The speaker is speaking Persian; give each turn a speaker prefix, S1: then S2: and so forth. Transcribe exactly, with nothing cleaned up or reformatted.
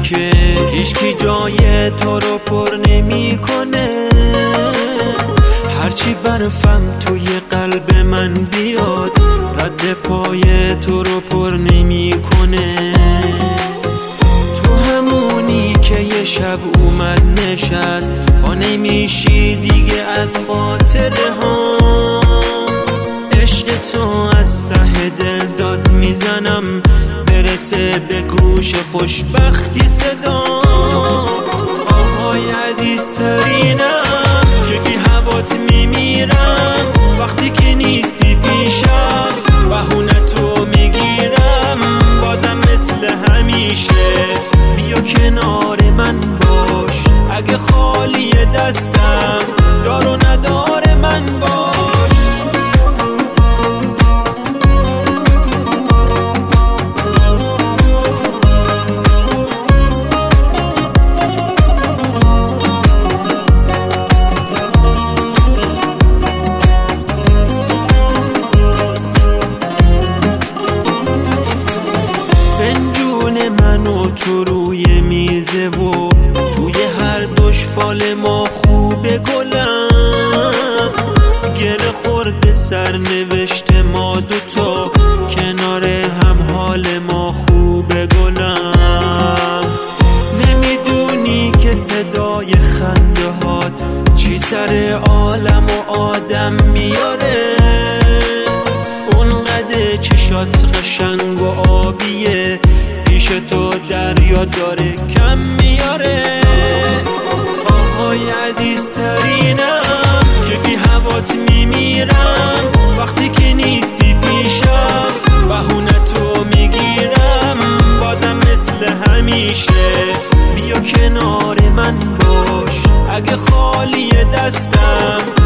S1: که هیچکی جای تو رو پر نمی کنه. هرچی برفم توی قلب من بیاد رد پای تو رو پر نمی کنه. تو همونی که یه شب اومد نشست با نمیشی دیگه از خاطره ها. عشق تو از ته دل داد میزنم برسه به گوش خوشبختی صدا. آهای عزیزترینم که بی هوات میمیرم وقتی که نیستی پیشم. بهونه تو میگیرم بازم مثل همیشه. بیا کنار من باش اگه خالی دستم دار و ندار من باش. تو روی میزه و توی هر دوش فال ما خوبه گلم. گره خورده سرنوشت ما دوتا کنار هم حال ما خوبه گلم. نمیدونی که صدای خنده هات چی سر عالم و آدم میاره. اونقدر چشات قشنگ و آبیه پیش تو دریا داره کم میاره. آهای عزیزترینم که بی هوات میمیرم وقتی که نیستی پیشم. بهونه تو میگیرم بازم مثل همیشه. بیا کنار من باش اگه خالی دستم